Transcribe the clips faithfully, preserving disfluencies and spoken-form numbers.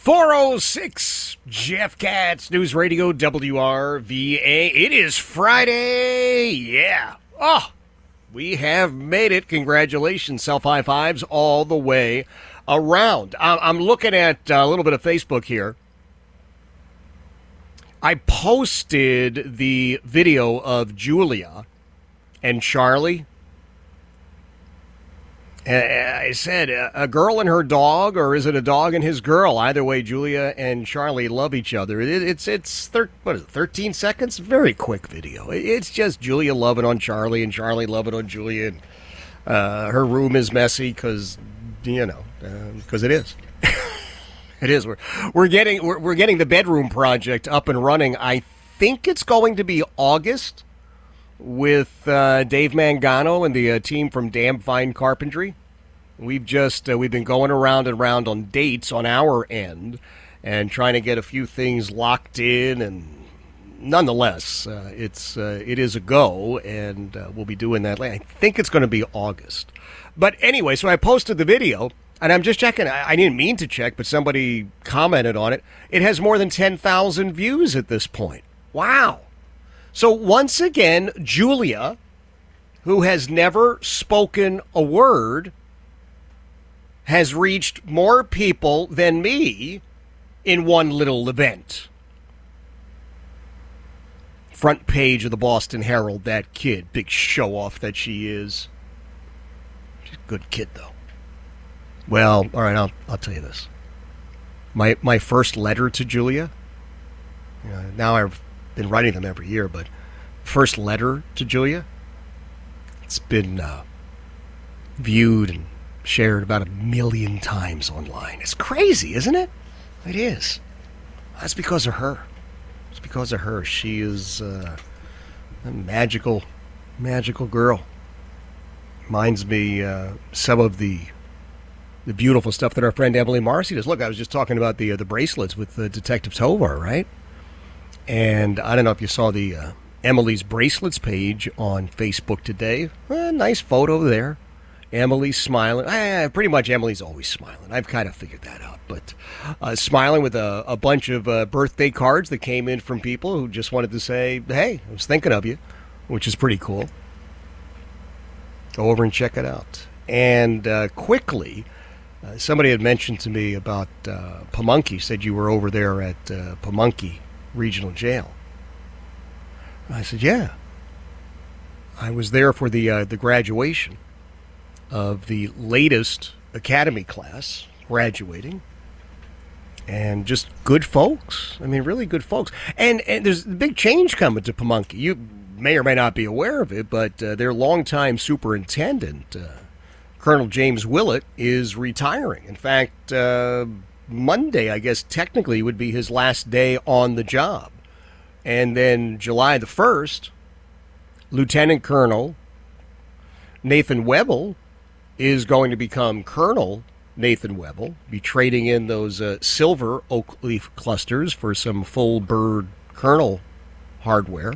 four oh six, Jeff Katz, News Radio W R V A. It is Friday. Yeah. Oh, we have made it. Congratulations. Self high fives all the way around. I'm looking at a little bit of Facebook here. I posted the video of Julia and Charlie. I said, a girl and her dog, or is it a dog and his girl? Either way, Julia and Charlie love each other. It, it's, it's thir- what is it, thirteen seconds? Very quick video. It's just Julia loving on Charlie and Charlie loving on Julia. And, uh, her room is messy because, you know, because uh, it is. It is. We're, we're, getting, we're, we're getting the bedroom project up and running. I think it's going to be August. With uh, Dave Mangano and the uh, team from Damn Fine Carpentry. We've just uh, we've been going around and around on dates on our end and trying to get a few things locked in, and nonetheless, uh, it's uh, it is a go, and uh, we'll be doing that later. I think it's going to be August. But anyway, so I posted the video, and I'm just checking. I, I didn't mean to check, but somebody commented on it. It has more than ten thousand views at this point. Wow. So once again, Julia, who has never spoken a word, has reached more people than me in one little event. Front page of the Boston Herald, that kid, big show-off that she is. She's a good kid, though. Well, all right, I'll, I'll tell you this. My, my first letter to Julia, you know, now I've been writing them every year, but first letter to Julia, it's been uh, viewed and shared about a million times online. It's crazy, isn't it? It is. That's because of her. It's because of her. She is uh, a magical, magical girl. Reminds me uh, some of the the beautiful stuff that our friend Emily Marcy does. Look, I was just talking about the uh, the bracelets with uh, Detective Tovar, right? And I don't know if you saw the uh, Emily's Bracelets page on Facebook today. Eh, nice photo there. Emily's smiling. Eh, pretty much Emily's always smiling. I've kind of figured that out. But uh, smiling with a, a bunch of uh, birthday cards that came in from people who just wanted to say, hey, I was thinking of you, which is pretty cool. Go over and check it out. And uh, quickly, uh, somebody had mentioned to me about uh, Pamunkey, said you were over there at uh, Pamunkey Regional Jail. I said, yeah. I was there for the uh, the graduation of the latest academy class graduating. And just good folks. I mean, really good folks. And and there's a big change coming to Pamunkey. You may or may not be aware of it, but uh, their longtime superintendent, uh, Colonel James Willett, is retiring. In fact, uh, Monday, I guess, technically would be his last day on the job. And then July the first, Lieutenant Colonel Nathan Webble is going to become Colonel Nathan Webble, be trading in those uh, silver oak leaf clusters for some full bird colonel hardware.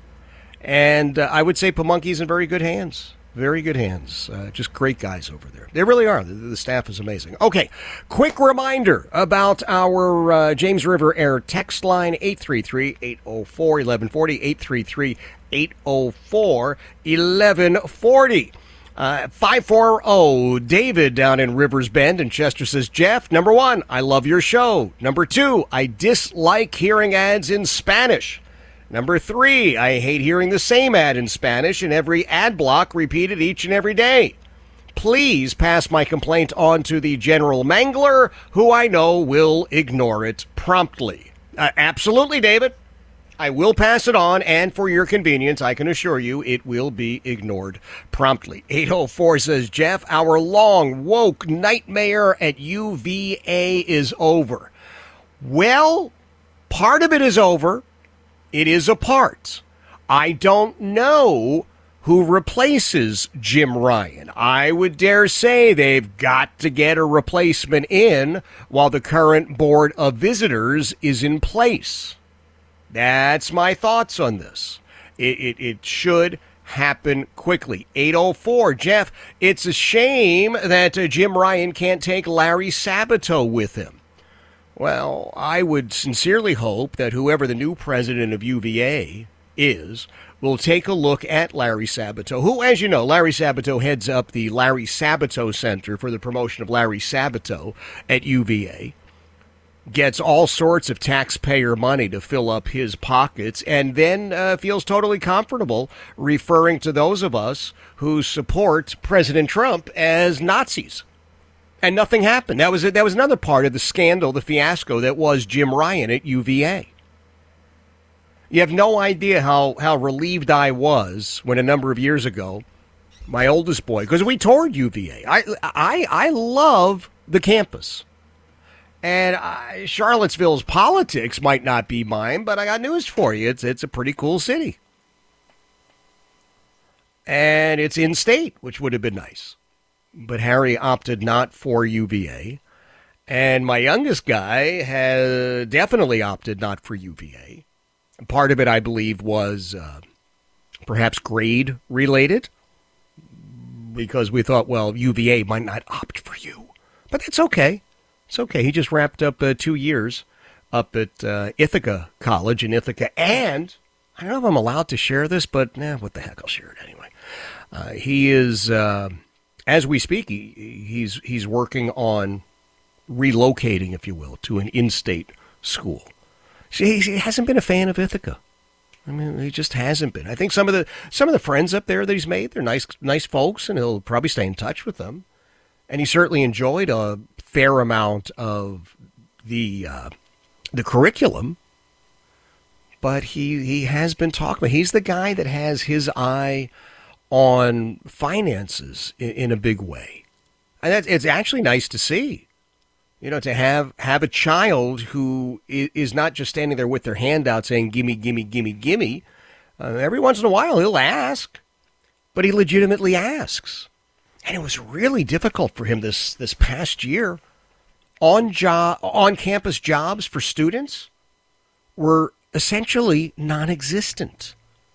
And uh, I would say Pamunkey's in very good hands. Very good hands. Uh, just great guys over there. They really are. The, the staff is amazing. Okay, quick reminder about our uh, James River Air text line, eight three three, eight oh four, eleven forty, eight three three, eight oh four, eleven forty. Uh, five four zero, David down in Rivers Bend in Chester says, Jeff, number one, I love your show. Number two, I dislike hearing ads in Spanish. Number three, I hate hearing the same ad in Spanish and every ad block repeated each and every day. Please pass my complaint on to the General Mangler, who I know will ignore it promptly. Uh, absolutely, David. I will pass it on, and for your convenience, I can assure you it will be ignored promptly. eight oh four says, Jeff, our long, woke nightmare at U V A is over. Well, part of it is over. It is a part. I don't know who replaces Jim Ryan. I would dare say they've got to get a replacement in while the current Board of Visitors is in place. That's my thoughts on this. It, it, it should happen quickly. eight oh four, Jeff, it's a shame that uh, Jim Ryan can't take Larry Sabato with him. Well, I would sincerely hope that whoever the new president of U V A is will take a look at Larry Sabato, who, as you know, Larry Sabato heads up the Larry Sabato Center for the promotion of Larry Sabato at U V A, gets all sorts of taxpayer money to fill up his pockets, and then uh, feels totally comfortable referring to those of us who support President Trump as Nazis. And nothing happened. That was that was another part of the scandal, the fiasco that was Jim Ryan at U V A. You have no idea how, how relieved I was when a number of years ago, my oldest boy, because we toured U V A. I, I, I love the campus. And I, Charlottesville's politics might not be mine, but I got news for you. It's, it's a pretty cool city. And it's in-state, which would have been nice. But Harry opted not for U V A. And my youngest guy has definitely opted not for U V A. Part of it, I believe, was uh, perhaps grade related, because we thought, well, U V A might not opt for you. But that's okay. It's okay. He just wrapped up uh, two years up at uh, Ithaca College in Ithaca. And I don't know if I'm allowed to share this, but eh, what the heck, I'll share it anyway. Uh, he is, uh, as we speak, he, he's he's working on relocating, if you will, to an in-state school. See, he hasn't been a fan of Ithaca. I mean, he just hasn't been. I think some of the some of the friends up there that he's made, they're nice nice folks, and he'll probably stay in touch with them. And he certainly enjoyed a fair amount of the uh, the curriculum. But he he has been talking. He's the guy that has his eye on finances in, in a big way, and that's, it's actually nice to see. You know, to have, have a child who is not just standing there with their hand out saying, gimme, gimme, gimme, gimme. Uh, every once in a while, he'll ask, but he legitimately asks. And it was really difficult for him this, this past year. On job, on campus jobs for students were essentially non-existent.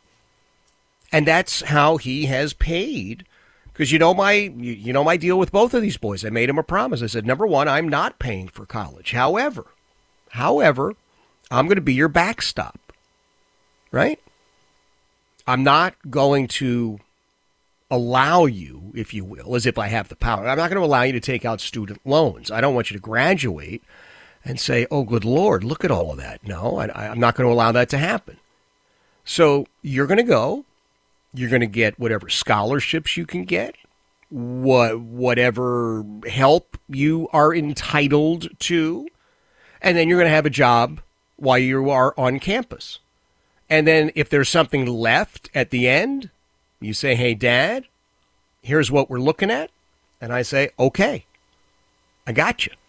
And that's how he has paid. Because you know my you, you know my deal with both of these boys. I made him a promise. I said, number one, I'm not paying for college. However, however, I'm going to be your backstop, right? I'm not going to allow you, if you will, as if I have the power. I'm not going to allow you to take out student loans. I don't want you to graduate and say, oh, good Lord, look at all of that. No, I, I'm not going to allow that to happen. So you're going to go. You're going to get whatever scholarships you can get, what whatever help you are entitled to, and then you're going to have a job while you are on campus. And then if there's something left at the end, you say, hey, Dad, here's what we're looking at. And I say, okay, I got you.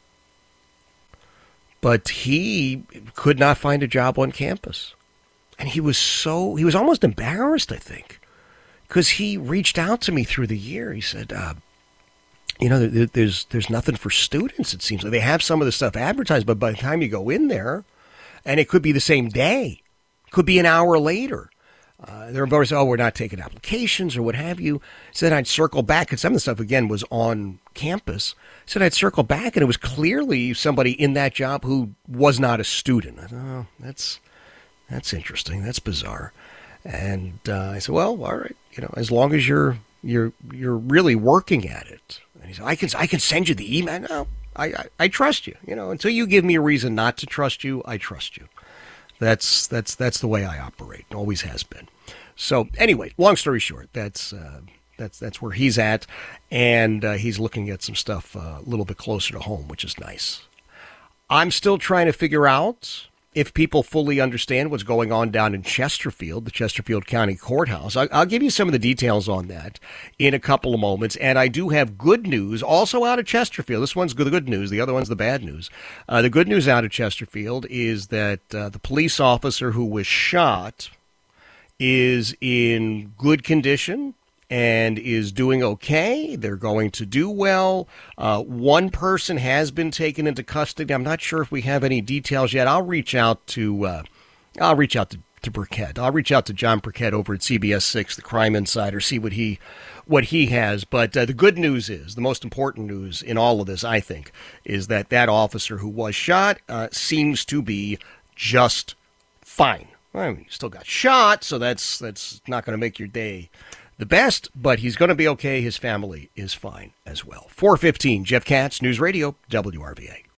But he could not find a job on campus. And he was so, he was almost embarrassed, I think, because he reached out to me through the year. He said, uh, you know, there, there's there's nothing for students, it seems like. They have some of the stuff advertised, but by the time you go in there, and it could be the same day, could be an hour later, uh, they're about to say, oh, we're not taking applications or what have you. So then I'd circle back, and some of the stuff, again, was on campus. So then I'd circle back, and it was clearly somebody in that job who was not a student. I thought, oh, that's... That's interesting. That's bizarre. And uh, I said, well, all right, you know, as long as you're you're you're really working at it. And he said, I can I can send you the email. No, I, I I trust you. You know, until you give me a reason not to trust you, I trust you. That's that's that's the way I operate. It always has been. So anyway, long story short, that's uh, that's that's where he's at, and uh, he's looking at some stuff uh, a little bit closer to home, which is nice. I'm still trying to figure out if people fully understand what's going on down in Chesterfield, the Chesterfield County Courthouse. I'll, I'll give you some of the details on that in a couple of moments. And I do have good news also out of Chesterfield. This one's good, the good news. The other one's the bad news. Uh, the good news out of Chesterfield is that uh, the police officer who was shot is in good condition and is doing okay. They're going to do well. Uh, one person has been taken into custody. I'm not sure if we have any details yet. I'll reach out to uh, I'll reach out to to Burkett. I'll reach out to John Burkett over at C B S six, the Crime Insider, see what he what he has. But uh, the good news is, the most important news in all of this, I think, is that that officer who was shot uh, seems to be just fine. I mean, he still got shot, so that's that's not going to make your day the best, but he's going to be okay. His family is fine as well. four fifteen, Jeff Katz, News Radio, W R V A.